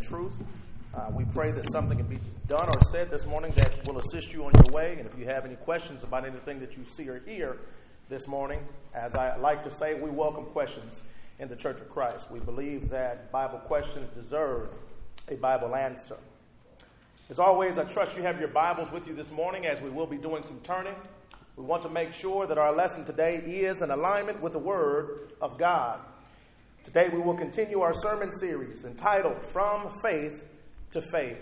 truth. We pray that something can be done or said this morning that will assist you on your way. And if you have any questions about anything that you see or hear this morning, as I like to say, we welcome questions in the Church of Christ. We believe that Bible questions deserve a Bible answer. As always, I trust you have your Bibles with you this morning as we will be doing some turning. We want to make sure that our lesson today is in alignment with the Word of God. Today we will continue our sermon series entitled From Faith to Faith.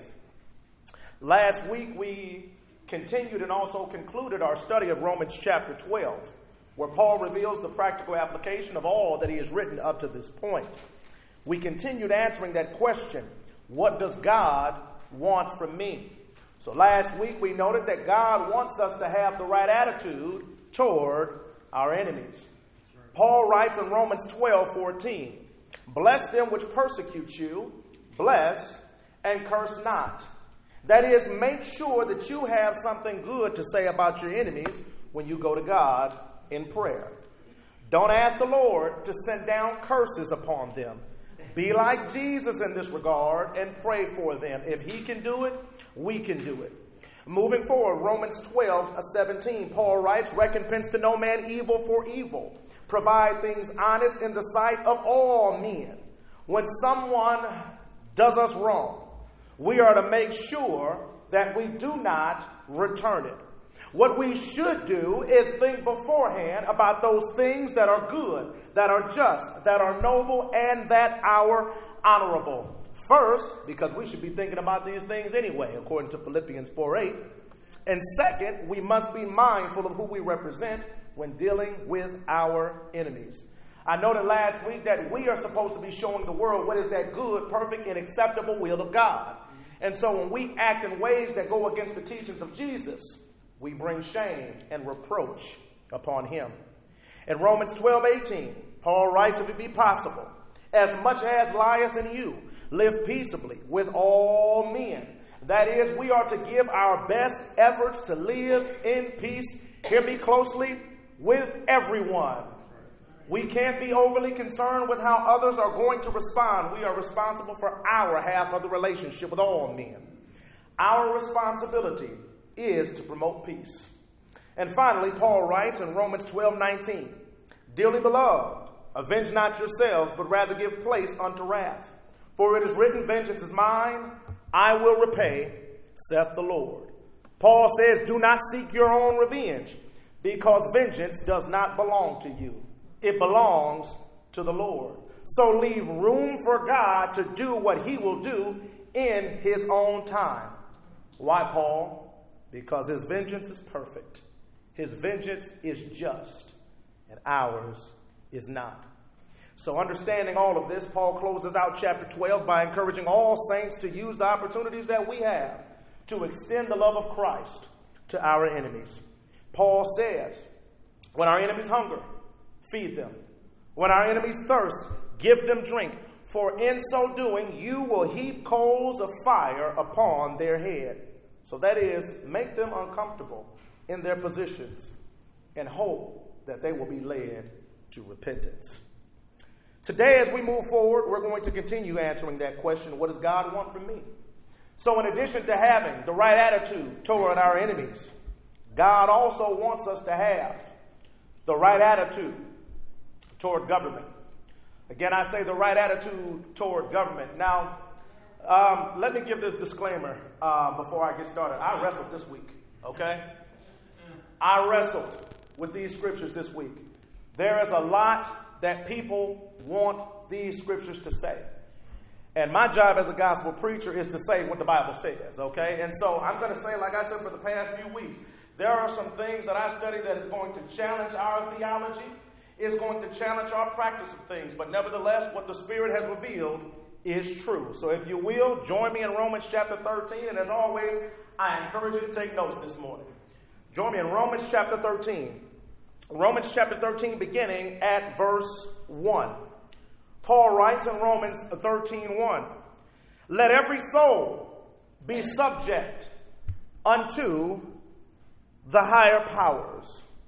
Last week we continued and also concluded our study of Romans chapter 12, where Paul reveals the practical application of all that he has written up to this point. We continued answering that question, what does God want from me? So last week we noted that God wants us to have the right attitude toward our enemies. Paul writes in Romans 12:14, bless them which persecute you, bless and curse not. That is, make sure that you have something good to say about your enemies when you go to God in prayer. Don't ask the Lord to send down curses upon them. Be like Jesus in this regard and pray for them. If he can do it, we can do it. Moving forward, Romans 12:17, Paul writes, recompense to no man evil for evil. Provide things honest in the sight of all men. When someone does us wrong, we are to make sure that we do not return it. What we should do is think beforehand about those things that are good, that are just, that are noble, and that are honorable. First, because we should be thinking about these things anyway, according to Philippians 4:8. And second, we must be mindful of who we represent when dealing with our enemies. I noted last week that we are supposed to be showing the world what is that good, perfect, and acceptable will of God. And so when we act in ways that go against the teachings of Jesus, we bring shame and reproach upon him. In Romans 12:18, Paul writes, if it be possible, as much as lieth in you, live peaceably with all men. That is, we are to give our best efforts to live in peace, hear me closely, with everyone. We can't be overly concerned with how others are going to respond. We are responsible for our half of the relationship with all men. Our responsibility is to promote peace. And finally, Paul writes in Romans 12:19, dearly beloved, avenge not yourselves, but rather give place unto wrath. For it is written, vengeance is mine, I will repay, saith the Lord. Paul says, do not seek your own revenge, because vengeance does not belong to you. It belongs to the Lord. So leave room for God to do what he will do in his own time. Why, Paul? Because his vengeance is perfect. His vengeance is just, and ours is not. So understanding all of this, Paul closes out chapter 12 by encouraging all saints to use the opportunities that we have to extend the love of Christ to our enemies. Paul says, when our enemies hunger, feed them. When our enemies thirst, give them drink. For in so doing, you will heap coals of fire upon their head. So that is, make them uncomfortable in their positions and hope that they will be led to repentance. Today, as we move forward, we're going to continue answering that question, what does God want from me? So in addition to having the right attitude toward our enemies, God also wants us to have the right attitude toward government. Again, I say the right attitude toward government. Now, let me give this disclaimer before I get started. I wrestled this week, okay? I wrestled with these scriptures this week. There is a lot that people want these scriptures to say. And my job as a gospel preacher is to say what the Bible says, okay? And so I'm going to say, like I said for the past few weeks, there are some things that I study that is going to challenge our theology, is going to challenge our practice of things. But nevertheless, what the Spirit has revealed is true. So if you will, join me in Romans chapter 13. And as always, I encourage you to take notes this morning. Join me in Romans chapter 13. Romans chapter 13, beginning at verse 1. Paul writes in Romans 13:1, let every soul be subject unto the higher powers.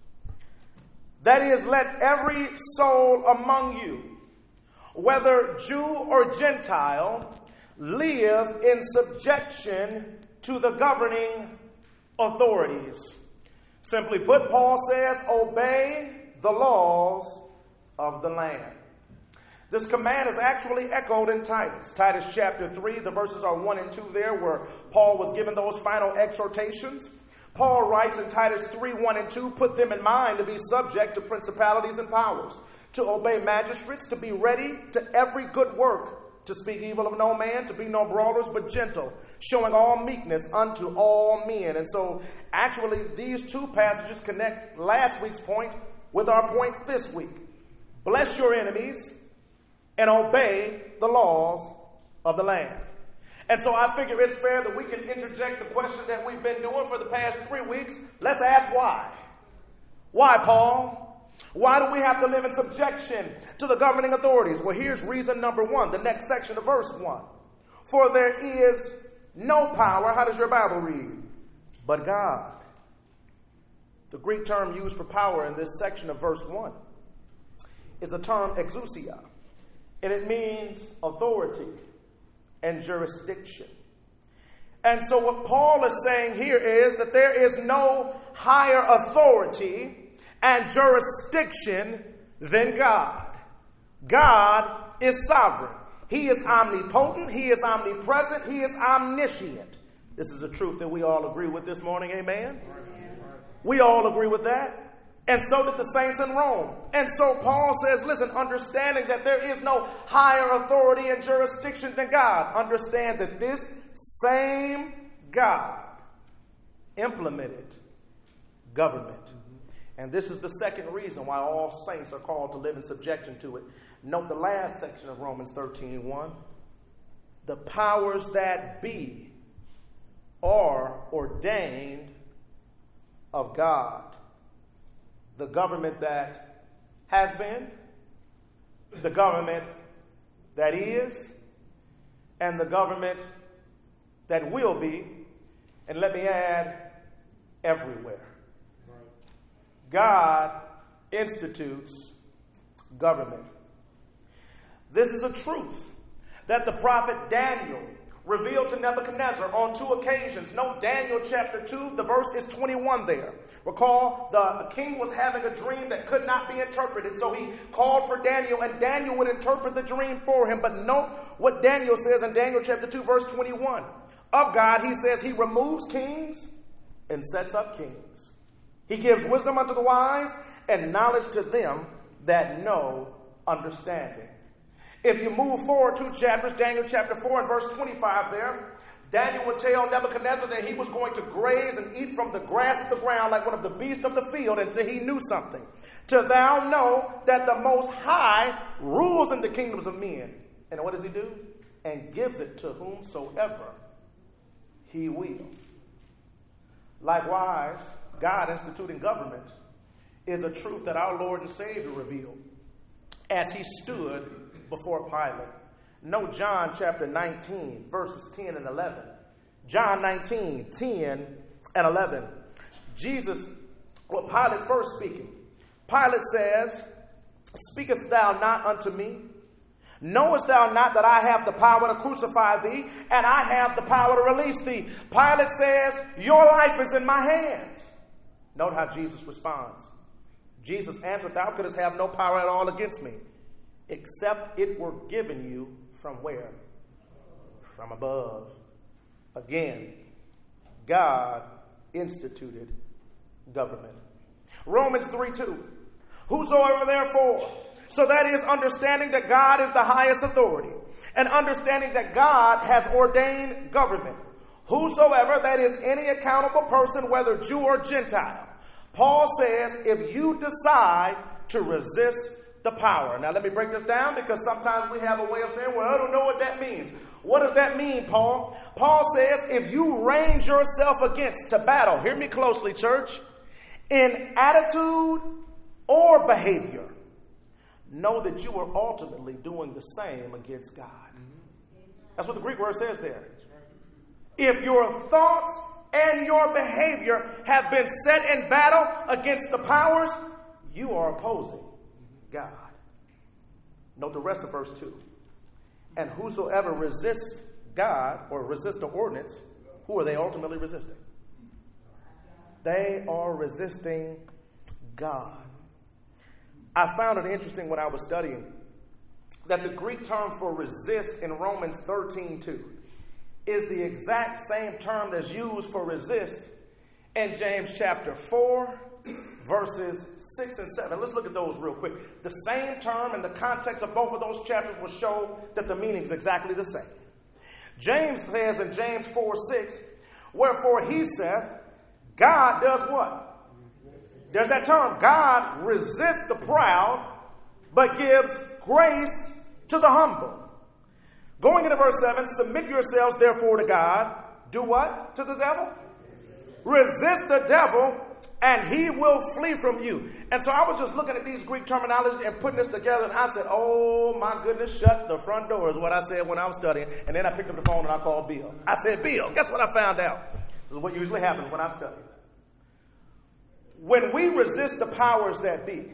That is, let every soul among you, whether Jew or Gentile, live in subjection to the governing authorities. Simply put, Paul says, obey the laws of the land. This command is actually echoed in Titus. Titus chapter 3, the verses are 1 and 2 there, where Paul was given those final exhortations. Paul writes in Titus 3, 1 and 2, put them in mind to be subject to principalities and powers, to obey magistrates, to be ready to every good work, to speak evil of no man, to be no brawlers, but gentle, showing all meekness unto all men. And so actually these two passages connect last week's point with our point this week. Bless your enemies and obey the laws of the land. And so I figure it's fair that we can interject the question that we've been doing for the past 3 weeks. Let's ask why. Why, Paul? Why do we have to live in subjection to the governing authorities? Well, here's reason number 1, the next section of verse 1. For there is no power, how does your Bible read? But God. The Greek term used for power in this section of verse 1 is the term exousia. And it means authority and jurisdiction. And so what Paul is saying here is that there is no higher authority and jurisdiction than God. God is sovereign. He is omnipotent. He is omnipresent. He is omniscient. This is a truth that we all agree with this morning. Amen? We all agree with that. And so did the saints in Rome. And so Paul says, listen, understanding that there is no higher authority and jurisdiction than God, understand that this same God implemented government. And this is the second reason why all saints are called to live in subjection to it. Note the last section of Romans 13:1. The powers that be are ordained of God. The government that has been, the government that is, and the government that will be, and let me add, everywhere. God institutes government. This is a truth that the prophet Daniel revealed to Nebuchadnezzar on 2 occasions. Note Daniel chapter 2, the verse is 21 there. Recall, the king was having a dream that could not be interpreted, so he called for Daniel, and Daniel would interpret the dream for him. But note what Daniel says in Daniel chapter 2, verse 21. Of God, he says, he removes kings and sets up kings. He gives wisdom unto the wise and knowledge to them that know understanding. If you move forward 2 chapters, Daniel chapter 4 and verse 25 there, Daniel would tell Nebuchadnezzar that he was going to graze and eat from the grass of the ground like one of the beasts of the field until he knew something. Till thou know that the Most High rules in the kingdoms of men. And what does he do? And gives it to whomsoever he will. Likewise, God instituting government is a truth that our Lord and Savior revealed as he stood before Pilate. Note John chapter 19, verses 10 and 11. John 19, 10 and 11. Pilate first speaking. Pilate says, speakest thou not unto me? Knowest thou not that I have the power to crucify thee, and I have the power to release thee? Pilate says, your life is in my hands. Note how Jesus responds. Jesus answered, thou couldst have no power at all against me, except it were given you from where? From above. Again, God instituted government. Romans 3:2. Whosoever therefore, so that is understanding that God is the highest authority, and understanding that God has ordained government. Whosoever, that is any accountable person, whether Jew or Gentile. Paul says, if you decide to resist the power. Now let me break this down, because sometimes we have a way of saying, well, I don't know what that means. What does that mean, Paul? Paul says, if you range yourself against to battle, hear me closely, church, in attitude or behavior, know that you are ultimately doing the same against God. That's what the Greek word says there. If your thoughts and your behavior have been set in battle against the powers, you are opposing God. Note the rest of verse 2. And whosoever resists God or resist the ordinance, who are they ultimately resisting? They are resisting God. I found it interesting when I was studying that the Greek term for resist in Romans 13:2 is the exact same term that's used for resist in James chapter 4, verses 6 and 7. Let's look at those real quick. The same term in the context of both of those chapters will show that the meaning is exactly the same. James says in James 4:6, wherefore he saith, God does what? There's that term. God resists the proud, but gives grace to the humble. Going into verse 7, submit yourselves therefore to God. Do what to the devil? Resist the devil, and he will flee from you. And so I was just looking at these Greek terminology and putting this together, and I said, oh my goodness, shut the front door is what I said when I was studying. And then I picked up the phone and I called Bill. I said, Bill, guess what I found out? This is what usually happens when I study. When we resist the powers that be,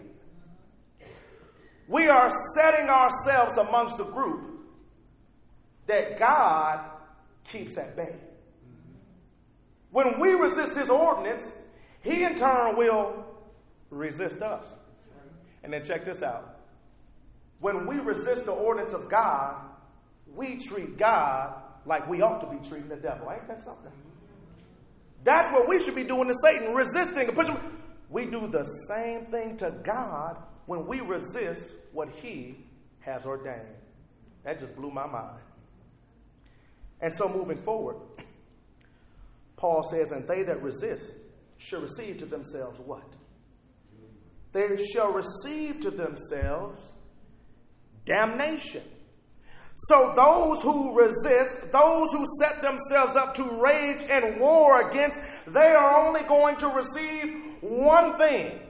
we are setting ourselves amongst the group that God keeps at bay. When we resist his ordinance, he in turn will resist us. And then check this out. When we resist the ordinance of God, we treat God like we ought to be treating the devil. Ain't that something? That's what we should be doing to Satan, resisting and pushing. We do the same thing to God when we resist what he has ordained. That just blew my mind. And so moving forward, Paul says, and they that resist shall receive to themselves what? They shall receive to themselves damnation. So those who resist, those who set themselves up to rage and war against, they are only going to receive one thing.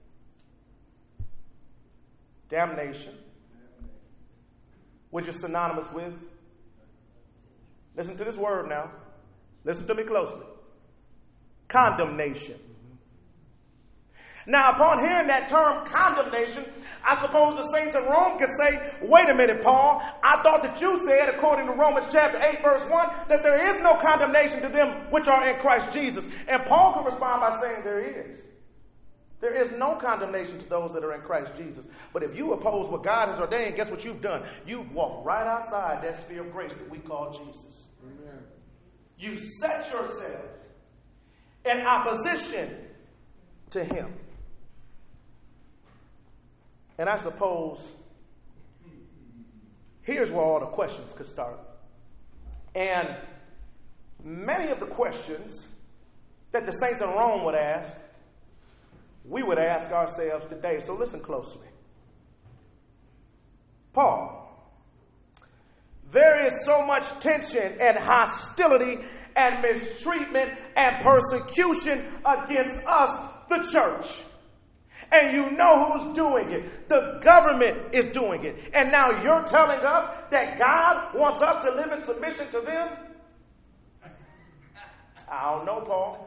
Damnation. Which is synonymous with, listen to this word now. Listen to me closely. Condemnation. Now, upon hearing that term condemnation, I suppose the saints in Rome could say, wait a minute, Paul, I thought that you said, according to Romans chapter 8, verse 1, that there is no condemnation to them which are in Christ Jesus. And Paul can respond by saying there is. There is no condemnation to those that are in Christ Jesus. But if you oppose what God has ordained, guess what you've done? You've walked right outside that sphere of grace that we call Jesus. Amen. You set yourself in opposition to him. And I suppose here's where all the questions could start. And many of the questions that the saints in Rome would ask, we would ask ourselves today. So listen closely. Paul, there is so much tension and hostility and mistreatment and persecution against us, the church. And you know who's doing it. The government is doing it. And now you're telling us that God wants us to live in submission to them? I don't know, Paul.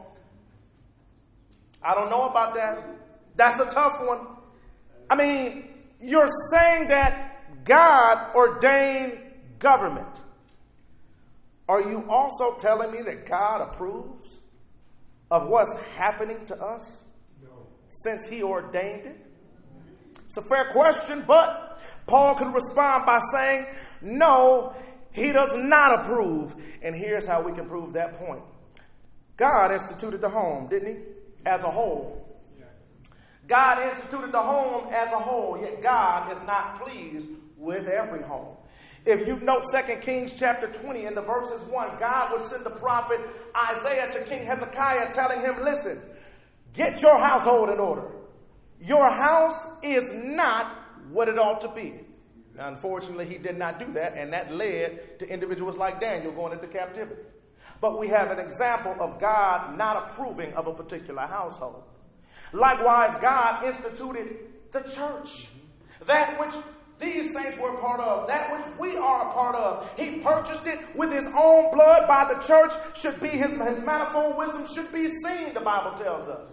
I don't know about that. That's a tough one. I mean, you're saying that God ordained government. Are you also telling me that God approves of what's happening to us? Since he ordained it? It's a fair question, but Paul could respond by saying, no, he does not approve. And here's how we can prove that point. God instituted the home, didn't he? As a whole. God instituted the home as a whole, yet God is not pleased with every home. If you note 2 Kings chapter 20 in the verses 1, God would send the prophet Isaiah to King Hezekiah telling him, listen, get your household in order. Your house is not what it ought to be. Now, unfortunately, he did not do that, and that led to individuals like Daniel going into captivity. But we have an example of God not approving of a particular household. Likewise, God instituted the church, that which these saints were a part of, that which we are a part of. He purchased it with his own blood by the church. Should be his manifold wisdom should be seen, the Bible tells us.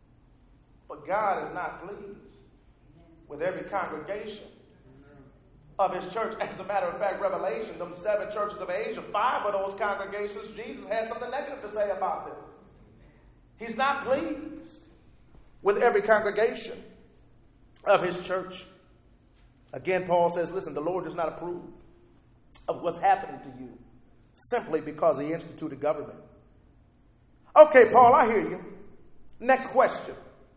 But God is not pleased with every congregation of his church. As a matter of fact, Revelation, them 7 churches of Asia, 5 of those congregations, Jesus had something negative to say about them. He's not pleased with every congregation of his church. Again, Paul says, listen, the Lord does not approve of what's happening to you simply because he instituted government. Okay, Paul, I hear you. Next question.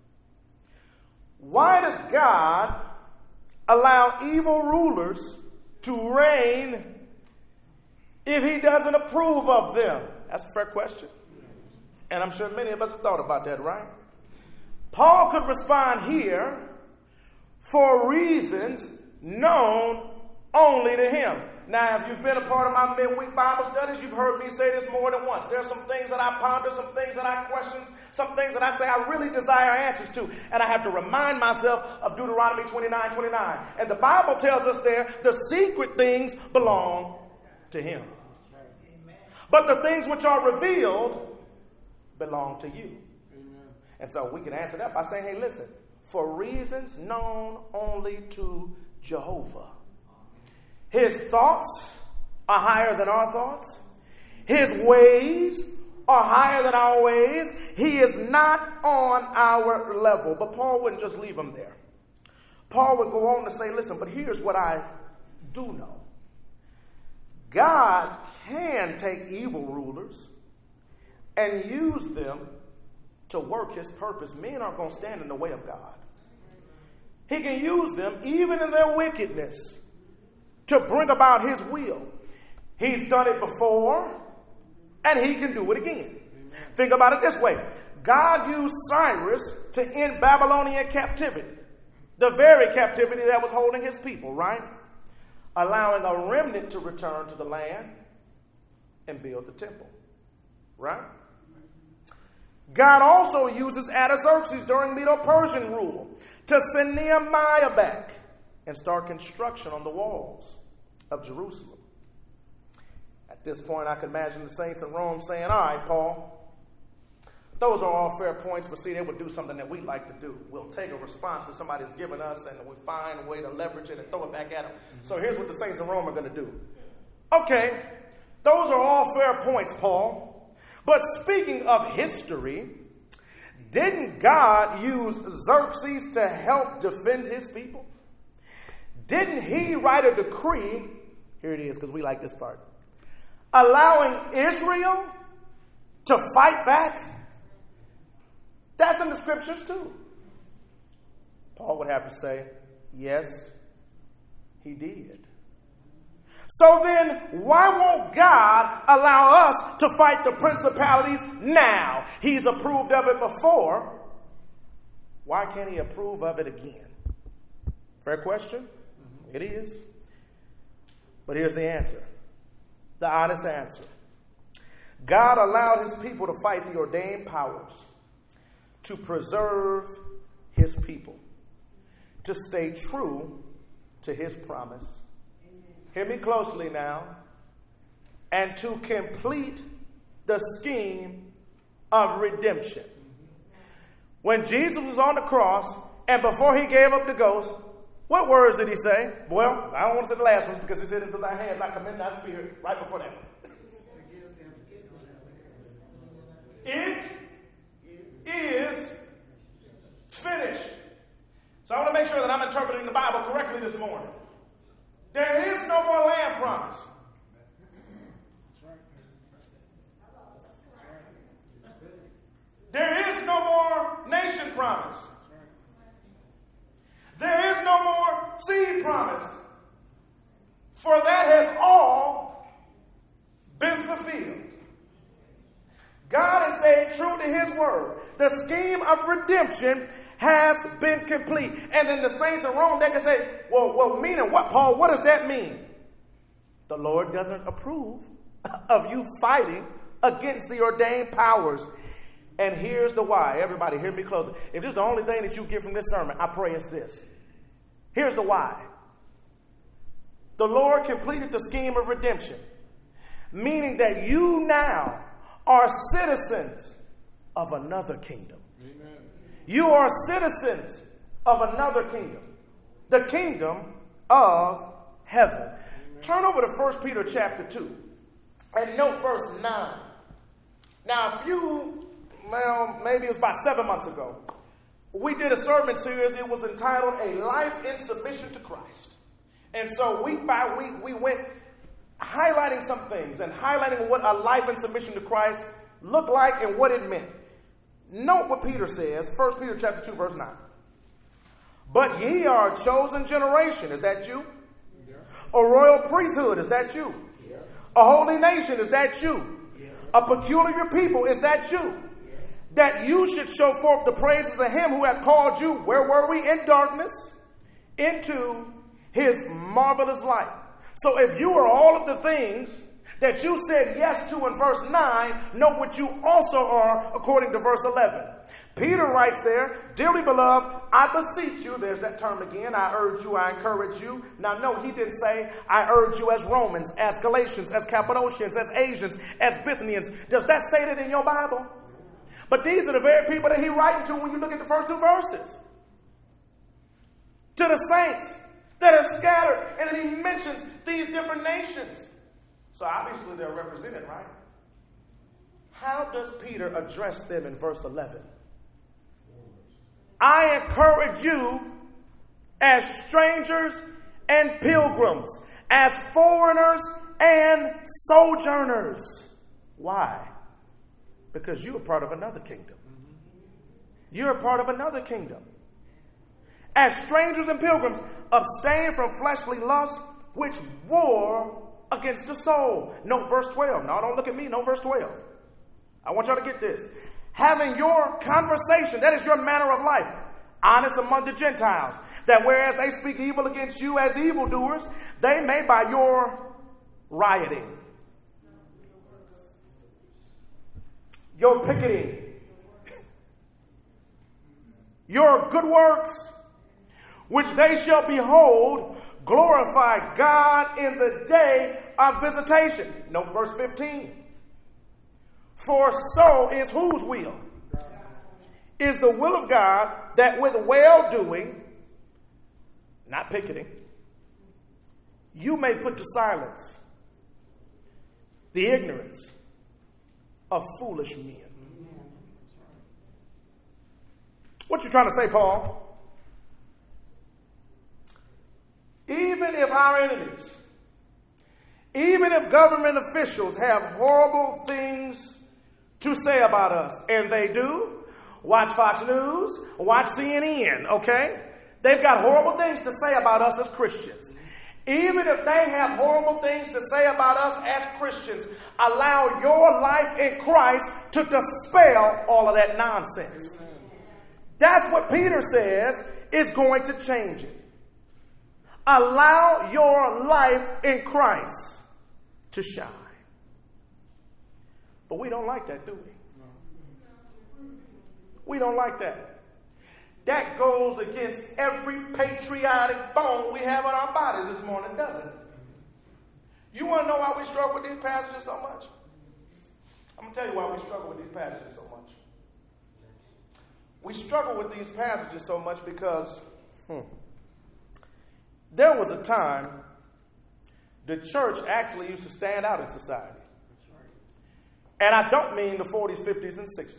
Why does God allow evil rulers to reign if he doesn't approve of them? That's a fair question. And I'm sure many of us have thought about that, right? Paul could respond here for reasons known only to him. Now, if you've been a part of my midweek Bible studies, you've heard me say this more than once. There are some things that I ponder, some things that I question, some things that I say I really desire answers to. And I have to remind myself of Deuteronomy 29:29. And the Bible tells us there, the secret things belong to him. But the things which are revealed belong to you. And so we can answer that by saying, hey, listen, for reasons known only to Jehovah. His thoughts are higher than our thoughts. His ways are higher than our ways. He is not on our level. But Paul wouldn't just leave him there. Paul would go on to say, listen, but here's what I do know. God can take evil rulers and use them to work his purpose. Men aren't going to stand in the way of God. He can use them, even in their wickedness, to bring about his will. He's done it before, and he can do it again. Amen. Think about it this way. God used Cyrus to end Babylonian captivity, the very captivity that was holding his people, right? Allowing a remnant to return to the land and build the temple, right? God also uses Artaxerxes during Medo-Persian rule to send Nehemiah back and start construction on the walls of Jerusalem. At this point, I can imagine the saints in Rome saying, all right, Paul, those are all fair points, but see, they would do something that we like to do. We'll take a response that somebody's given us and we find a way to leverage it and throw it back at them. So here's what the saints in Rome are going to do. Okay, those are all fair points, Paul. But speaking of history, didn't God use Xerxes to help defend his people? Didn't he write a decree, here it is because we like this part, allowing Israel to fight back? That's in the scriptures too. Paul would have to say, yes, he did. So then, why won't God allow us to fight the principalities now? He's approved of it before. Why can't he approve of it again? Fair question? It is. But here's the answer. The honest answer. God allowed his people to fight the ordained powers to preserve his people, to stay true to his promise. Hear me closely now. And to complete the scheme of redemption. When Jesus was on the cross and before he gave up the ghost, what words did he say? Well, I don't want to say the last ones because he said, into thy hands I commend thy spirit, right before that. It is finished. So I want to make sure that I'm interpreting the Bible correctly this morning. There is no more land promise. There is no more nation promise. There is no more seed promise. For that has all been fulfilled. God has stayed true to his word. The scheme of redemption has been complete. And then the saints in Rome, they can say, well, meaning what, Paul? What does that mean? The Lord doesn't approve of you fighting against the ordained powers. And here's the why. Everybody, hear me close. If this is the only thing that you get from this sermon, I pray it's this. Here's the why. The Lord completed the scheme of redemption, meaning that you now are citizens of another kingdom. Amen. You are citizens of another kingdom, the kingdom of heaven. Turn over to 1 Peter chapter 2 and note verse 9. Now, maybe it was about 7 months ago, we did a sermon series. It was entitled A Life in Submission to Christ. And so week by week, we went highlighting some things and highlighting what a life in submission to Christ looked like and what it meant. Note what Peter says, 1 Peter chapter 2, verse 9. But ye are a chosen generation. Is that you? Yeah. A royal priesthood. Is that you? Yeah. A holy nation. Is that you? Yeah. A peculiar people. Is that you? Yeah. That you should show forth the praises of him who hath called you. Where were we? In darkness. Into his marvelous light. So if you are all of the things that you said yes to in verse 9, know what you also are according to verse 11. Peter writes there, dearly beloved, I beseech you, there's that term again, I urge you, I encourage you. Now no, he didn't say, I urge you as Romans, as Galatians, as Cappadocians, as Asians, as Bithynians. Does that say that in your Bible? But these are the very people that he's writing to when you look at the first two verses. To the saints that are scattered, and then he mentions these different nations. So obviously they're represented, right? How does Peter address them in verse 11? I encourage you as strangers and pilgrims, as foreigners and sojourners. Why? Because you are part of another kingdom. You're a part of another kingdom. As strangers and pilgrims, abstain from fleshly lusts which war against the soul. Note verse 12. No, don't look at me. Note verse 12. I want y'all to get this. Having your conversation, that is your manner of life, honest among the Gentiles, that whereas they speak evil against you as evildoers, they may by your rioting, your picketing, your good works, which they shall behold, glorify God in the day of visitation. Note verse 15. For so is whose will? Is the will of God that with well-doing, not picketing, you may put to silence the ignorance of foolish men. What you trying to say, Paul? Even if our enemies, even if government officials have horrible things to say about us, and they do, watch Fox News, watch CNN, okay? They've got horrible things to say about us as Christians. Even if they have horrible things to say about us as Christians, allow your life in Christ to dispel all of that nonsense. That's what Peter says is going to change it. Allow your life in Christ to shine. But we don't like that, do we? We don't like that. That goes against every patriotic bone we have in our bodies this morning, doesn't it? You want to know why we struggle with these passages so much? I'm going to tell you why we struggle with these passages so much. We struggle with these passages so much because there was a time the church actually used to stand out in society. And I don't mean the 40s, 50s, and 60s.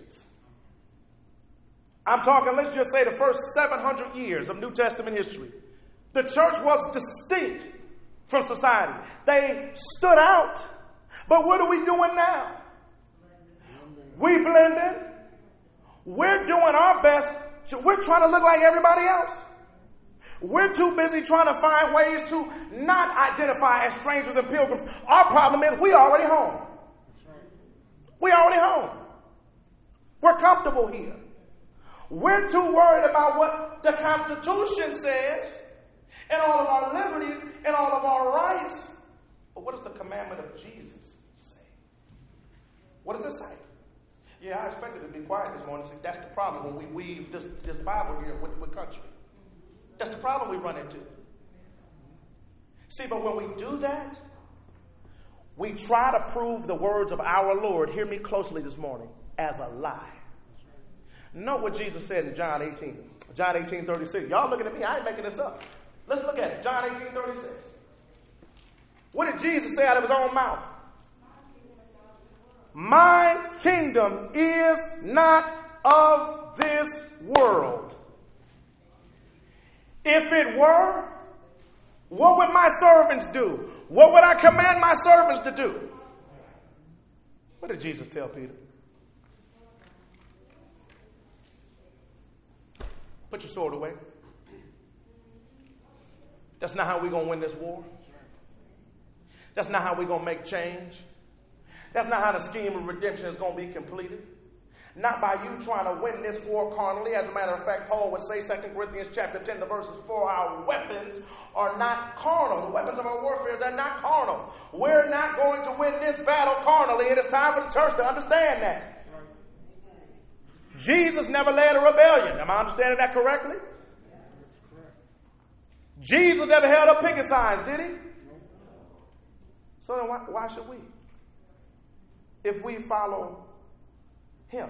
I'm talking, let's just say, the first 700 years of New Testament history. The church was distinct from society. They stood out. But what are we doing now? We blend in. We're doing our best. We're trying to look like everybody else. We're too busy trying to find ways to not identify as strangers and pilgrims. Our problem is we already home. We already home. We're comfortable here. We're too worried about what the Constitution says and all of our liberties and all of our rights. But what does the commandment of Jesus say? What does it say? Yeah, I expected to be quiet this morning. See, that's the problem when we weave this Bible here with country. That's the problem we run into. See, but when we do that, we try to prove the words of our Lord, hear me closely this morning, as a lie. Note what Jesus said in John 18:36. Y'all looking at me, I ain't making this up. Let's look at it. John 18:36. What did Jesus say out of his own mouth? My kingdom is not of this world. If it were, what would my servants do? What would I command my servants to do? What did Jesus tell Peter? Put your sword away. That's not how we're going to win this war. That's not how we're going to make change. That's not how the scheme of redemption is going to be completed. Not by you trying to win this war carnally. As a matter of fact, Paul would say, 2 Corinthians chapter 10, the verses 4, our weapons are not carnal. The weapons of our warfare, they're not carnal. We're not going to win this battle carnally, and it's time for the church to understand that. Jesus never led a rebellion. Am I understanding that correctly? Jesus never held up picket signs, did he? So then why should we? If we follow him.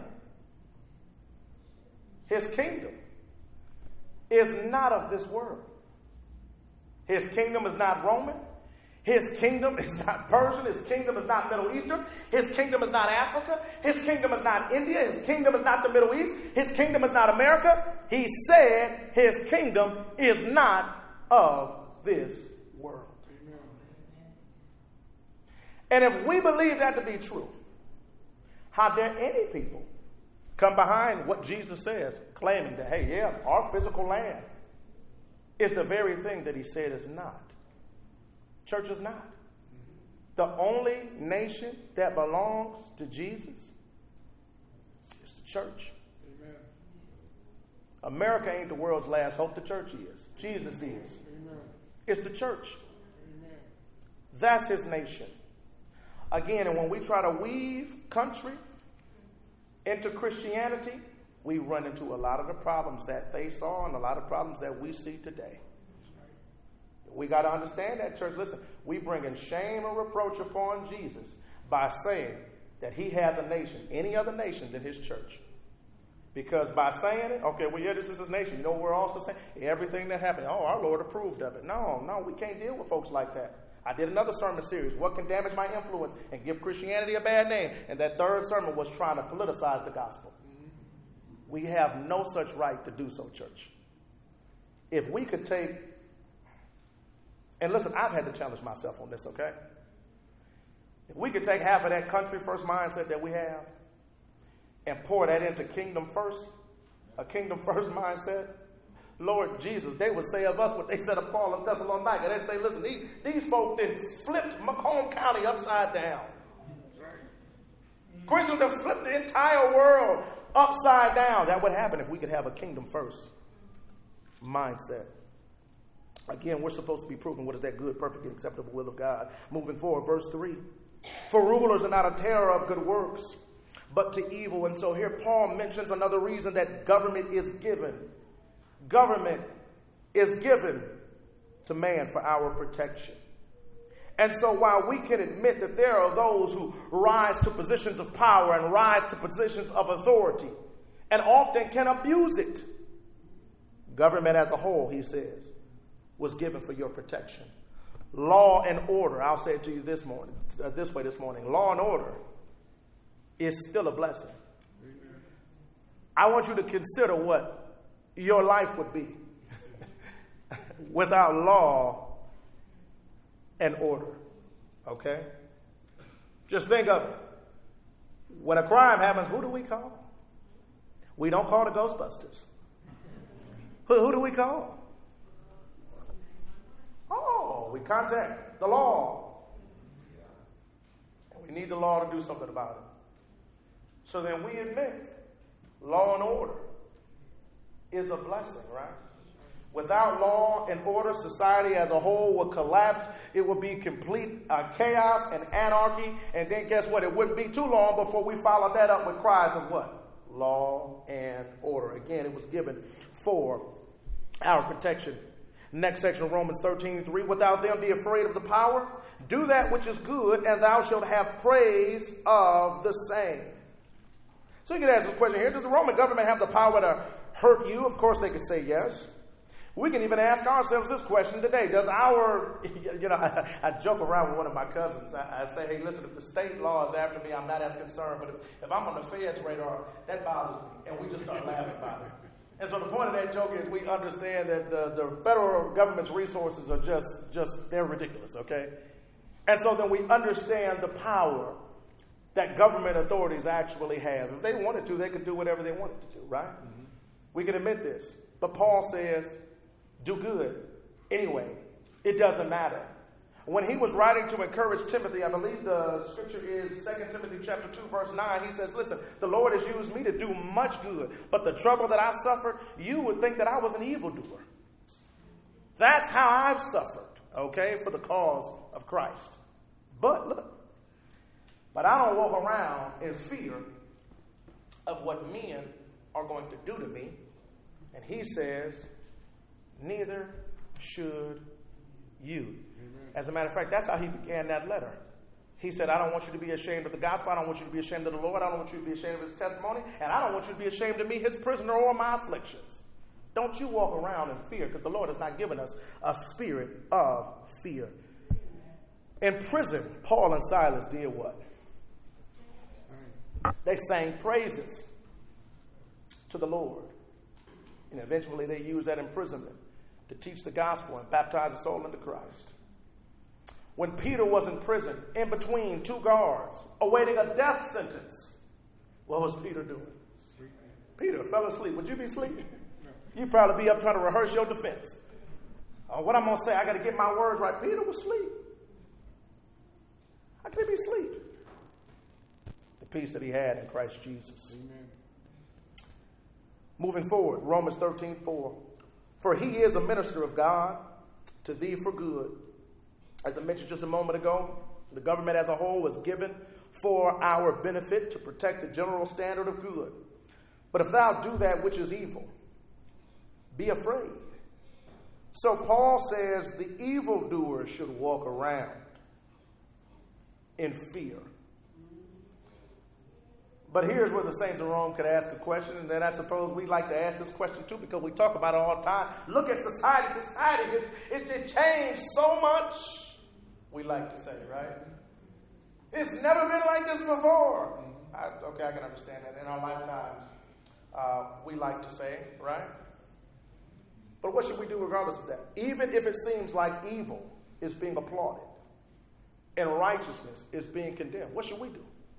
His kingdom is not of this world. His kingdom is not Roman. His kingdom is not Persian. His kingdom is not Middle Eastern. His kingdom is not Africa. His kingdom is not India. His kingdom is not the Middle East. His kingdom is not America. He said his kingdom is not of this world. And if we believe that to be true, how dare any people come behind what Jesus says, claiming that, hey, yeah, our physical land is the very thing that he said is not. Church is not. The only nation that belongs to Jesus is the church. Amen. America ain't the world's last hope. The church is. Jesus is. Amen. It's the church. Amen. That's his nation. Again, and when we try to weave country into Christianity, we run into a lot of the problems that they saw and a lot of problems that we see today. We got to understand that, church. Listen, we bring in shame and reproach upon Jesus by saying that he has a nation, any other nation than his church. Because by saying it, okay, well, yeah, this is his nation. You know, we're also saying everything that happened, oh, our Lord approved of it. No, we can't deal with folks like that. I did another sermon series, what can damage my influence and give Christianity a bad name? And that third sermon was trying to politicize the gospel. We have no such right to do so, church. If we could take, and listen, I've had to challenge myself on this, okay? If we could take half of that country first mindset that we have and pour that into kingdom first, a kingdom first mindset, Lord Jesus, they would say of us what they said of Paul in Thessalonica. They say, listen, these folk then flipped Macomb County upside down. Christians have flipped the entire world upside down. That would happen if we could have a kingdom first mindset. Again, we're supposed to be proving what is that good, perfect, and acceptable will of God. Moving forward, verse 3. For rulers are not a terror of good works, but to evil. And so here Paul mentions another reason that government is given. Government is given to man for our protection. And so while we can admit that there are those who rise to positions of power and rise to positions of authority and often can abuse it, government as a whole, he says, was given for your protection. Law and order, I'll say it to you this way this morning. Law and order is still a blessing. I want you to consider what your life would be without law and order. Okay? Just think of it. When a crime happens, who do we call? We don't call the Ghostbusters. Who do we call? Oh, we contact the law. And we need the law to do something about it. So then we admit law and order is a blessing, right? Without law and order, society as a whole would collapse. It would be complete chaos and anarchy. And then guess what? It wouldn't be too long before we followed that up with cries of what? Law and order. Again, it was given for our protection. Next section of Romans 13:3. Without them be afraid of the power. Do that which is good, and thou shalt have praise of the same. So you can ask this question here. Does the Roman government have the power to hurt you? Of course they could say yes. We can even ask ourselves this question today. Does our, I joke around with one of my cousins. I say, hey, listen, if the state law is after me, I'm not as concerned. But if I'm on the Fed's radar, that bothers me. And we just start laughing about it. And so the point of that joke is we understand that the federal government's resources are just they're ridiculous, okay? And so then we understand the power that government authorities actually have. If they wanted to, they could do whatever they wanted to do, right? Mm-hmm. We can admit this. But Paul says, do good anyway. It doesn't matter. When he was writing to encourage Timothy, I believe the scripture is 2 Timothy chapter 2, verse 9. He says, listen, the Lord has used me to do much good, but the trouble that I suffered, you would think that I was an evildoer. That's how I've suffered, okay, for the cause of Christ. But I don't walk around in fear of what men are going to do to me. And he says, neither should you. As a matter of fact, that's how he began that letter. He said, I don't want you to be ashamed of the gospel. I don't want you to be ashamed of the Lord. I don't want you to be ashamed of his testimony. And I don't want you to be ashamed of me, his prisoner, or my afflictions. Don't you walk around in fear, because the Lord has not given us a spirit of fear. In prison, Paul and Silas did what? They sang praises to the Lord. And eventually they used that imprisonment to teach the gospel and baptize a soul into Christ. When Peter was in prison, in between two guards, awaiting a death sentence, what was Peter doing? Peter fell asleep. Would you be sleeping? You'd probably be up trying to rehearse your defense. What I'm going to say, I got to get my words right. Peter was asleep. How could he be asleep? The peace that he had in Christ Jesus. Amen. Moving forward, Romans 13:4. For he is a minister of God to thee for good. As I mentioned just a moment ago, the government as a whole was given for our benefit to protect the general standard of good. But if thou do that which is evil, be afraid. So Paul says the evildoer should walk around in fear. But here's where the saints of Rome could ask a question, and then I suppose we like to ask this question too because we talk about it all the time. Look at society. Society, it changed so much, we like to say, right? It's never been like this before. I can understand that. In our lifetimes, we like to say, right? But what should we do regardless of that? Even if it seems like evil is being applauded and righteousness is being condemned, what should we do?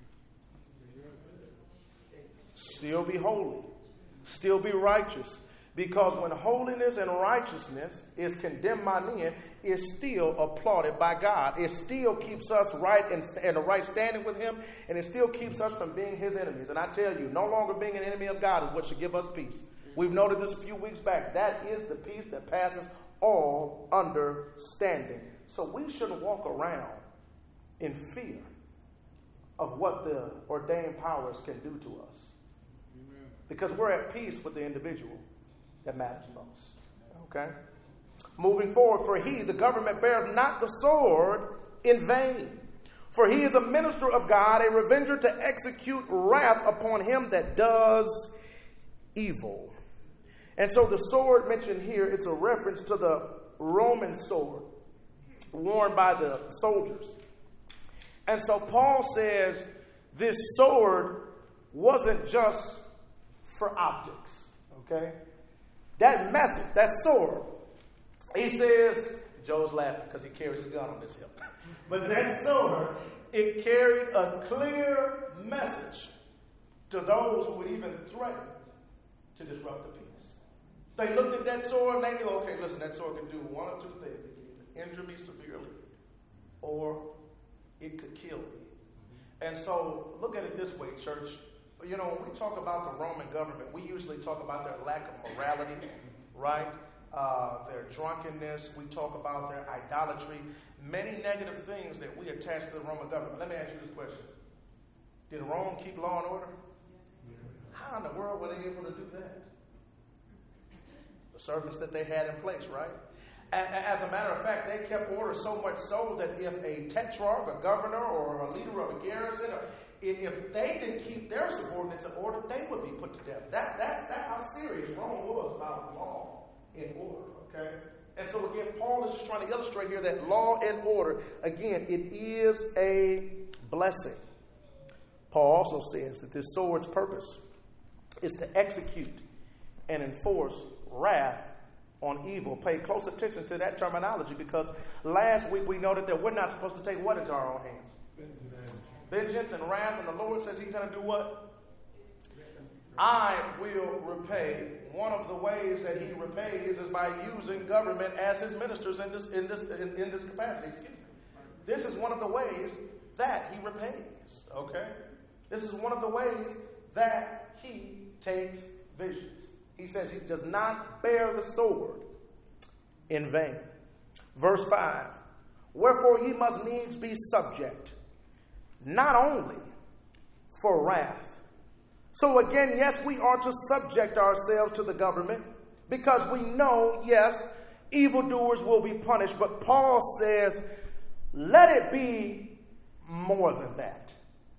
Still be holy. Still be righteous. Because when holiness and righteousness is condemned by men, it's still applauded by God. It still keeps us right and in the right standing with him, and it still keeps us from being his enemies. And I tell you, no longer being an enemy of God is what should give us peace. We've noted this a few weeks back. That is the peace that passes all understanding. So we shouldn't walk around in fear of what the ordained powers can do to us. Amen. Because we're at peace with the individual that matters most. Okay? Moving forward, for he, the government, beareth not the sword in vain. For he is a minister of God, a revenger to execute wrath upon him that does evil. And so the sword mentioned here, it's a reference to the Roman sword worn by the soldiers. And so Paul says this sword wasn't just for optics, okay? That message, that sword, he says, Joe's laughing because he carries a gun on his hip. But that sword, it carried a clear message to those who would even threaten to disrupt the peace. They looked at that sword and they knew, okay, listen, that sword can do one or two things. It can either injure me severely or it could kill me. And so look at it this way, church. You know, when we talk about the Roman government, we usually talk about their lack of morality, right? Their drunkenness. We talk about their idolatry. Many negative things that we attach to the Roman government. Let me ask you this question. Did Rome keep law and order? How in the world were they able to do that? The servants that they had in place, right? And as a matter of fact, they kept order so much so that if a tetrarch, a governor, or a leader of a garrison, if they didn't keep their subordinates in order, they would be put to death. That's how serious Rome was about law in order, okay? And so again, Paul is just trying to illustrate here that law and order, again, it is a blessing. Paul also says that this sword's purpose is to execute and enforce wrath on evil. Pay close attention to that terminology, because last week we noted that we're not supposed to take what into our own hands? Vengeance and wrath, and the Lord says he's going to do what? I will repay. One of the ways that he repays is by using government as his ministers in this capacity. Excuse me. This is one of the ways that he repays. Okay? This is one of the ways that he takes vengeance. He says he does not bear the sword in vain. Verse 5. Wherefore ye must needs be subject, not only for wrath. So again, yes, we are to subject ourselves to the government, because we know, yes, evildoers will be punished. But Paul says, let it be more than that.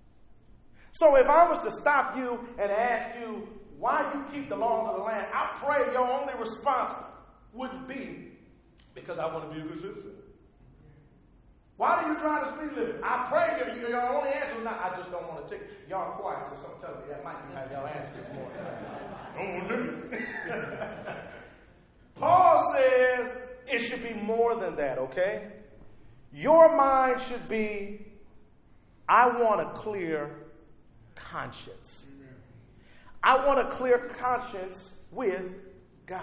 So if I was to stop you and ask you why you keep the laws of the land, I pray your only response wouldn't be, because I want to be a good citizen. Why do you try to speed limit? I pray your only answer is not, I just don't want to take. Y'all quiet, so something telling me that might be how y'all answer this morning. Don't do it. Paul says it should be more than that, okay? Your mind should be, I want a clear conscience. I want a clear conscience with God.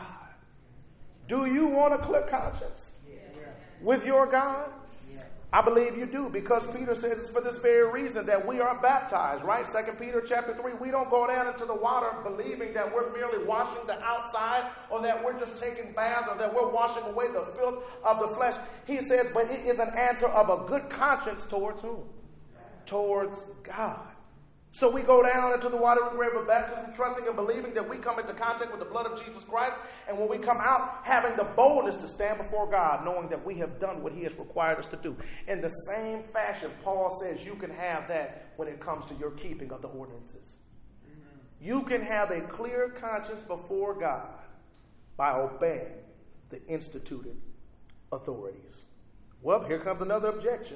Do you want a clear conscience with your God? I believe you do, because Peter says it's for this very reason that we are baptized, right? 2 Peter chapter 3, we don't go down into the water believing that we're merely washing the outside, or that we're just taking baths, or that we're washing away the filth of the flesh. He says, but it is an answer of a good conscience towards whom? Towards God. So we go down into the water of grave of baptism, trusting and believing that we come into contact with the blood of Jesus Christ. And when we come out, having the boldness to stand before God, knowing that we have done what he has required us to do. In the same fashion, Paul says you can have that when it comes to your keeping of the ordinances. You can have a clear conscience before God by obeying the instituted authorities. Well, here comes another objection.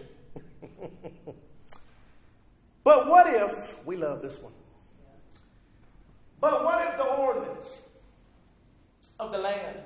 But what if, we love this one, but what if the ordinance of the land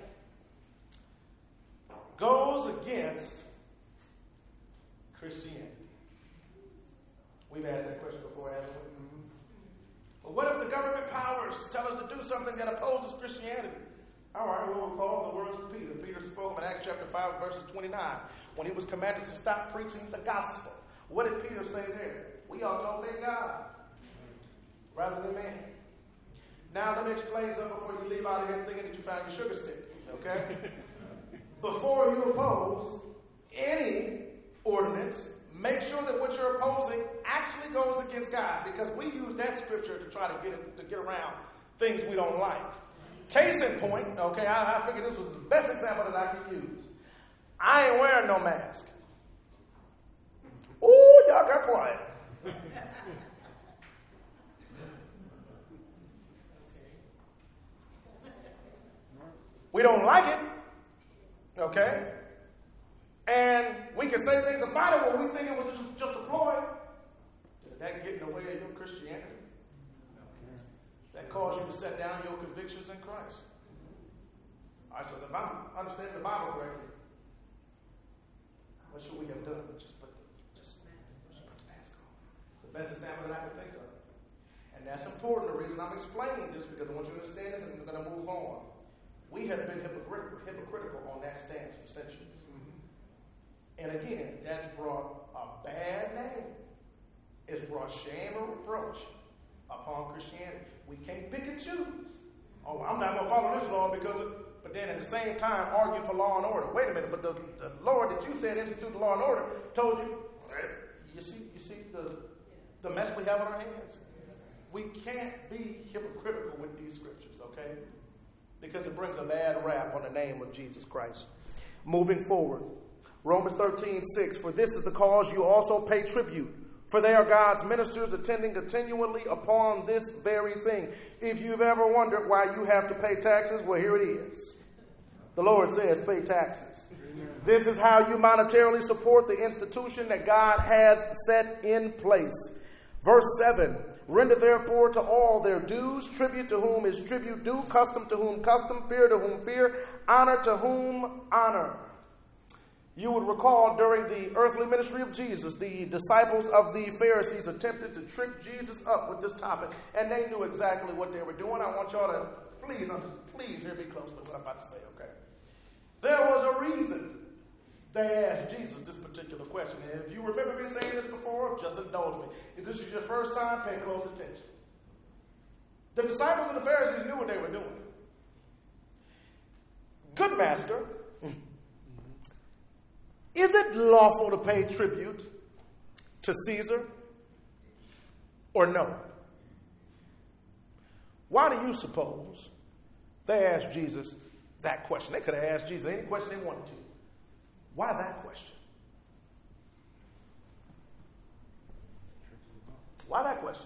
goes against Christianity? We've asked that question before, haven't we? Mm-hmm. But what if the government powers tell us to do something that opposes Christianity? All right, we'll recall the words of Peter. Peter spoke in Acts chapter 5, verses 29, when he was commanded to stop preaching the gospel. What did Peter say there? We ought to obey God rather than man. Now let me explain something before you leave out of here thinking that you found your sugar stick. Okay? Before you oppose any ordinance, make sure that what you're opposing actually goes against God, because we use that scripture to try to get around things we don't like. Case in point, okay, I figured this was the best example that I could use. I ain't wearing no mask. Ooh, y'all got quiet. We don't like it, okay? And we can say things about it when we think it was just a ploy. Did that get in the way of your Christianity? That caused you to set down your convictions in Christ? All right, so if I'm understanding the Bible correctly, what should we have done? Just put the mask on. The best example that I can think of. And that's important. The reason I'm explaining this, because I want you to understand this, and we're going to move on. We have been hypocritical on that stance for centuries. Mm-hmm. And again, that's brought a bad name. It's brought shame or reproach upon Christianity. We can't pick and choose. Oh, I'm not going to follow this law but then at the same time argue for law and order. Wait a minute, but the Lord that you said institute the law and order told you, you see the mess we have on our hands? We can't be hypocritical with these scriptures, okay? Because it brings a bad rap on the name of Jesus Christ. Moving forward, Romans 13:6, for this is the cause you also pay tribute, for they are God's ministers attending continually upon this very thing. If you've ever wondered why you have to pay taxes, well, here it is. The Lord says, pay taxes. This is how you monetarily support the institution that God has set in place. Verse 7, render therefore to all their dues, tribute to whom is tribute due, custom to whom custom, fear to whom fear, honor to whom honor. You would recall during the earthly ministry of Jesus, the disciples of the Pharisees attempted to trip Jesus up with this topic, and they knew exactly what they were doing. I want y'all to please hear me closely what I'm about to say, okay? There was a reason they asked Jesus this particular question. And if you remember me saying this before, just indulge me. If this is your first time, pay close attention. The disciples and the Pharisees knew what they were doing. Good master, is it lawful to pay tribute to Caesar or no? Why do you suppose they asked Jesus that question? They could have asked Jesus any question they wanted to. Why that question? Why that question?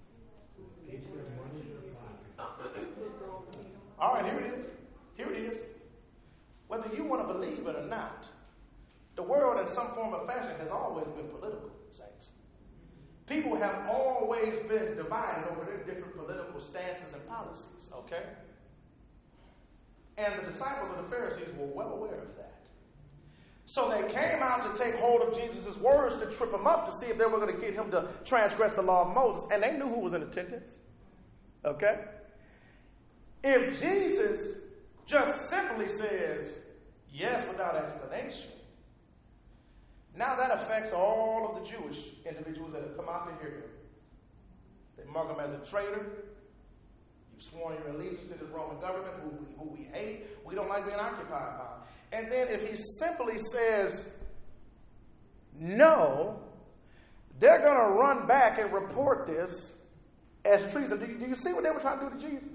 All right, here it is. Here it is. Whether you want to believe it or not, the world in some form or fashion has always been political, saints. People have always been divided over their different political stances and policies, okay? And the disciples of the Pharisees were well aware of that. So they came out to take hold of Jesus' words to trip him up to see if they were going to get him to transgress the law of Moses. And they knew who was in attendance. Okay? If Jesus just simply says yes without explanation, now that affects all of the Jewish individuals that have come out to hear him. They mark him as a traitor. You've sworn your allegiance to this Roman government who we hate. We don't like being occupied by. And then if he simply says no, they're going to run back and report this as treason. Do you see what they were trying to do to Jesus?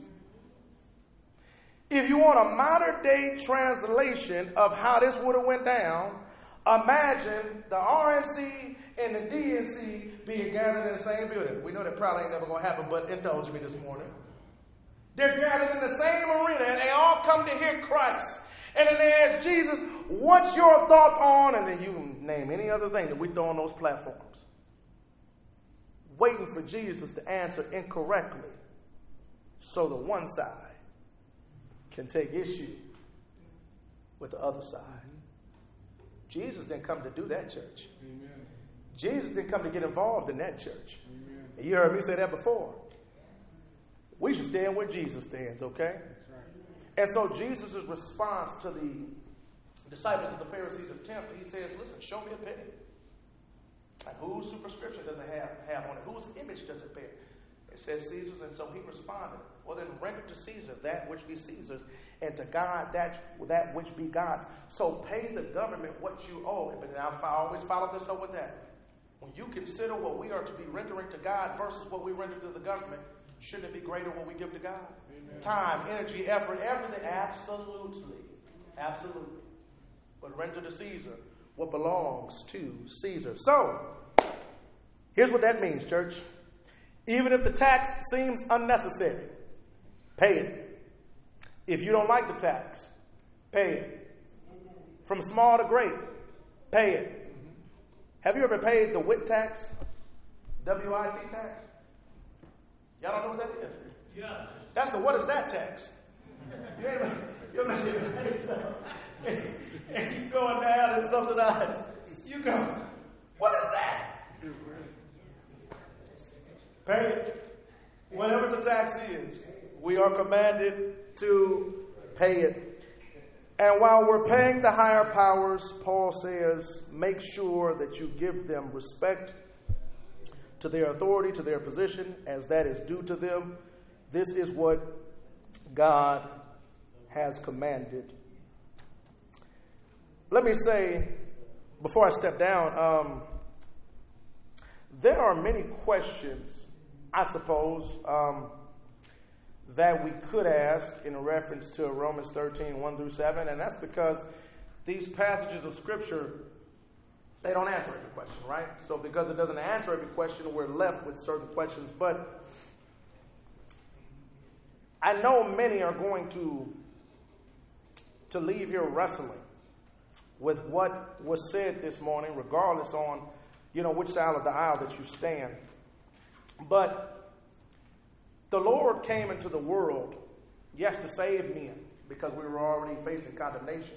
If you want a modern day translation of how this would have went down, imagine the RNC and the DNC being gathered in the same building. We know that probably ain't never going to happen, but indulge me this morning. They're gathered in the same arena, and they all come to hear Christ. And then they ask Jesus, what's your thoughts on? And then you name any other thing that we throw on those platforms. Waiting for Jesus to answer incorrectly so the one side can take issue with the other side. Jesus didn't come to do that, church. Amen. Jesus didn't come to get involved in that, church. Amen. You heard me say that before. We should stand where Jesus stands, okay? And so Jesus' response to the disciples of the Pharisees' attempt, he says, listen, show me a penny. Like, whose superscription does it have on it? Whose image does it bear? It says Caesar's, and so he responded, well, then render to Caesar that which be Caesar's, and to God that which be God's. So pay the government what you owe. But I always follow this up with that. When you consider what we are to be rendering to God versus what we render to the government, shouldn't it be greater what we give to God? Amen. Time, energy, effort, everything. Absolutely. Absolutely. But render to Caesar what belongs to Caesar. So, here's what that means, church. Even if the tax seems unnecessary, pay it. If you don't like the tax, pay it. From small to great, pay it. Have you ever paid the WIT tax? W-I-T tax? Y'all don't know what that is? Yeah. That's the what is that tax? You're not even pay stuff. And you going down and subsidized. You go, what is that? Pay it. Whatever the tax is, we are commanded to pay it. And while we're paying the higher powers, Paul says, make sure that you give them respect to their authority, to their position, as that is due to them. This is what God has commanded. Let me say, before I step down, there are many questions, I suppose, that we could ask in reference to Romans 13, 1 through 7, and that's because these passages of Scripture, they don't answer every question, right? So because it doesn't answer every question, we're left with certain questions. But I know many are going to to leave here wrestling with what was said this morning, regardless on, which side of the aisle that you stand. But the Lord came into the world, yes, to save men, because we were already facing condemnation.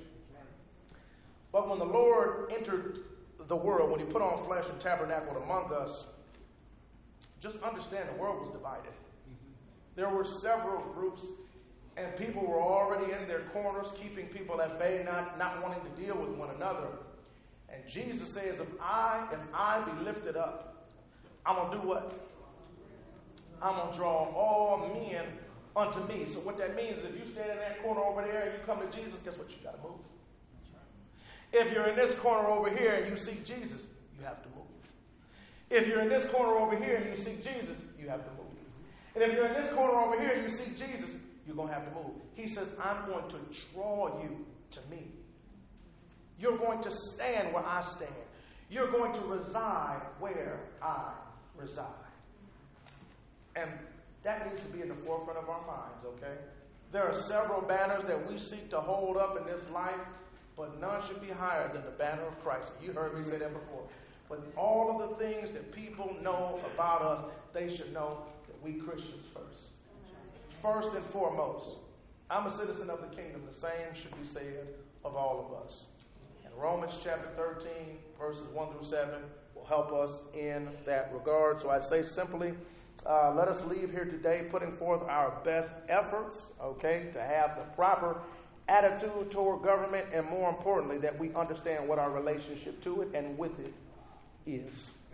But when the Lord entered the world, when he put on flesh and tabernacled among us, just understand the world was divided. There were several groups, and people were already in their corners, keeping people at bay, not wanting to deal with one another. And Jesus says, if I be lifted up, I'm going to do what? I'm going to draw all men unto me. So what that means is if you stand in that corner over there and you come to Jesus, guess what? You got to move. If you're in this corner over here and you seek Jesus, you have to move. If you're in this corner over here and you seek Jesus, you have to move. And if you're in this corner over here and you seek Jesus, you're going to have to move. He says, I'm going to draw you to me. You're going to stand where I stand. You're going to reside where I reside. And that needs to be in the forefront of our minds, okay? There are several banners that we seek to hold up in this life, but none should be higher than the banner of Christ. You heard me say that before. But all of the things that people know about us, they should know that we Christians first. First and foremost, I'm a citizen of the kingdom. The same should be said of all of us. And Romans chapter 13, verses 1 through 7 will help us in that regard. So I'd say simply, let us leave here today putting forth our best efforts, okay, to have the proper attitude toward government, and more importantly, that we understand what our relationship to it and with it is.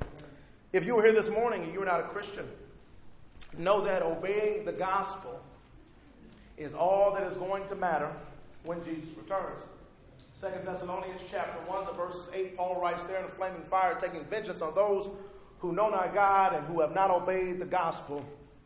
If you were here this morning and you're not a Christian, know that obeying the gospel is all that is going to matter when Jesus returns. 2 Thessalonians chapter 1, the verses 8, Paul writes there in the flaming fire, taking vengeance on those who know not God and who have not obeyed the gospel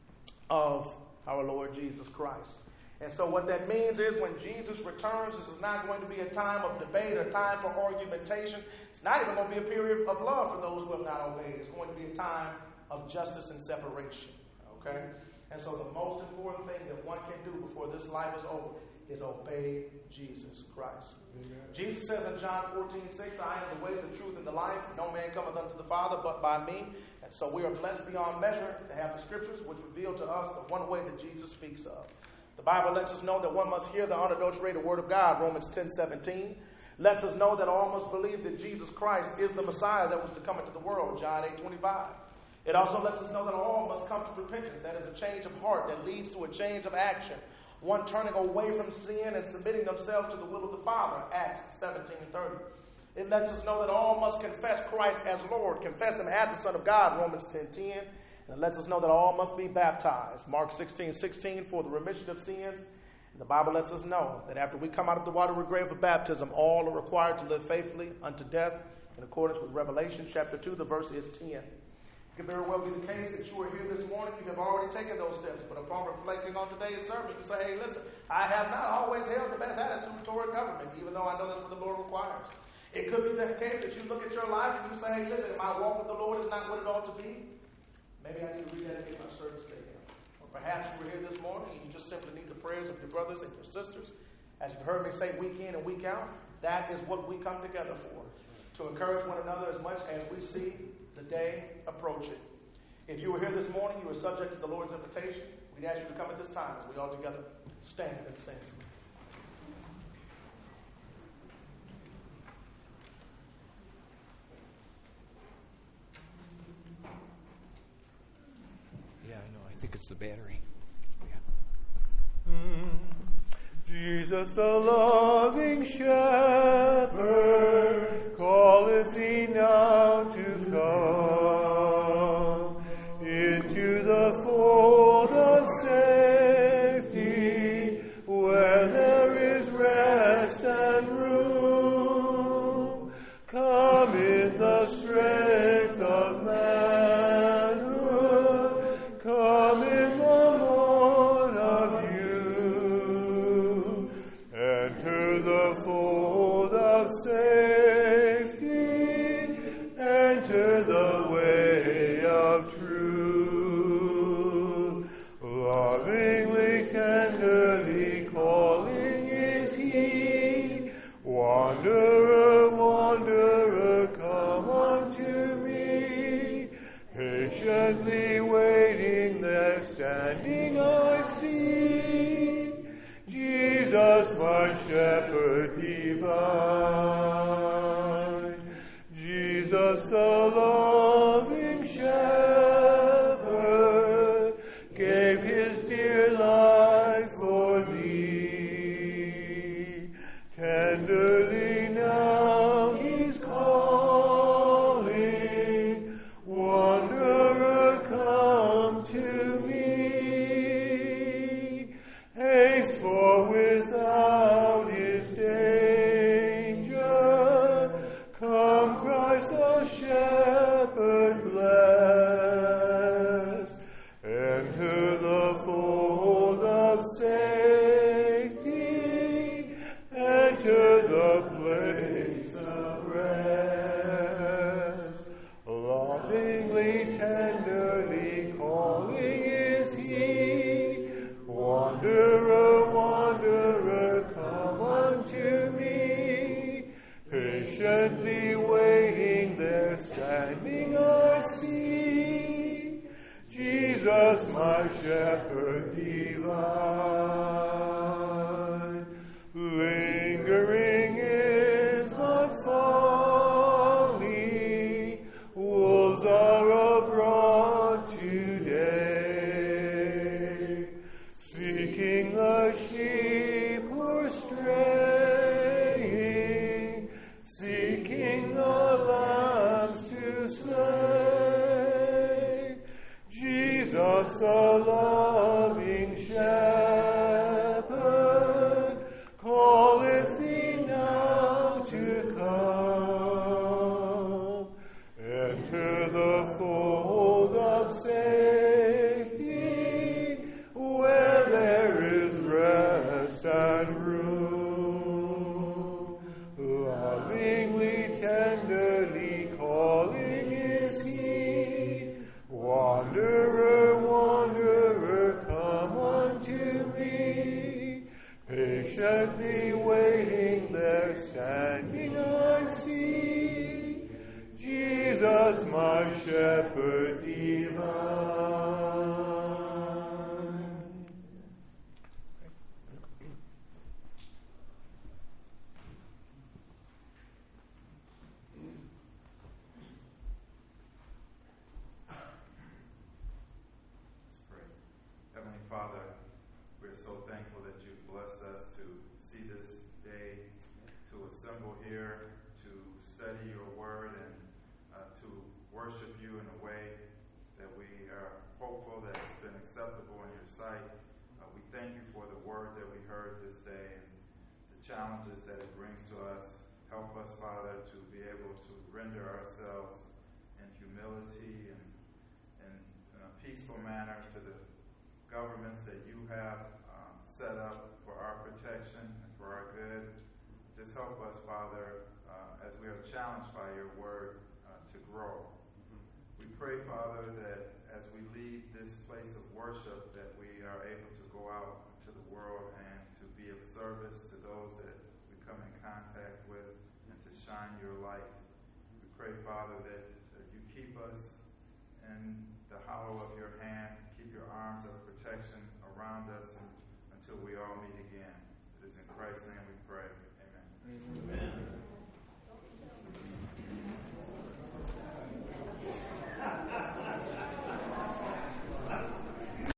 of our Lord Jesus Christ. And so what that means is when Jesus returns, this is not going to be a time of debate or time for argumentation. It's not even going to be a period of love for those who have not obeyed. It's going to be a time of justice and separation. Okay? And so the most important thing that one can do before this life is over is obey Jesus Christ. Amen. Jesus says in John 14:6, I am the way, the truth, and the life. No man cometh unto the Father but by me. And so we are blessed beyond measure to have the scriptures which reveal to us the one way that Jesus speaks of. The Bible lets us know that one must hear the unadulterated word of God, Romans 10:17. Lets us know that all must believe that Jesus Christ is the Messiah that was to come into the world, John 8:25. It also lets us know that all must come to repentance. That is a change of heart that leads to a change of action. One turning away from sin and submitting themselves to the will of the Father, Acts 17:30. It lets us know that all must confess Christ as Lord, confess Him as the Son of God, Romans 10:10. And it lets us know that all must be baptized, Mark 16:16, for the remission of sins. And the Bible lets us know that after we come out of the watery grave of baptism, all are required to live faithfully unto death, in accordance with Revelation chapter 2, the verse is 10. It could very well be the case that you are here this morning, you have already taken those steps, but upon reflecting on today's sermon, you say, hey, listen, I have not always held the best attitude toward government, even though I know that's what the Lord requires. It could be the case that you look at your life and you say, hey, listen, my walk with the Lord is not what it ought to be. Maybe I need to rededicate my service to Him. Or perhaps you were here this morning and you just simply need the prayers of your brothers and your sisters. As you've heard me say week in and week out, that is what we come together for. To encourage one another as much as we see the day approaching. If you were here this morning, you were subject to the Lord's invitation. We'd ask you to come at this time as we all together stand and sing. Yeah, I know. I think it's the battery. Jesus, the loving shepherd, calleth thee now to come into the fold of safety, where there is rest and room. Come in the strength of manhood, come in the morn of youth. Enter the fold Patiently waiting there, standing I see Jesus, my shepherd divine. Lingering is my folly, wolves are abroad today, seeking the sheep who are straying, seeking the lambs to slay. Jesus, the loving shepherd, calleth thee now to come. Enter the fold of safety, where there is rest and room. Lovingly, tenderly calling is he, wanderer, wanderer, come unto me. Patiently waiting there, standing I see Jesus, my shepherd divine. Let's pray. Heavenly Father, we're so thankful that you've blessed us to see this day, to assemble here, to study your word, and to worship you in a way that we are hopeful that it's been acceptable in your sight. We thank you for the word that we heard this day and the challenges that it brings to us. Help us, Father, to be able to render ourselves in humility and in a peaceful manner to the governments that you have set up for our protection and for our good. Just help us, Father, as we are challenged by your word to grow. We pray, Father, that as we leave this place of worship, that we are able to go out into the world and to be of service to those that we come in contact with and to shine your light. We pray, Father, that you keep us in the hollow of your hand, keep your arms of protection around us until we all meet again. It is in Christ's name we pray. Amen. Amen.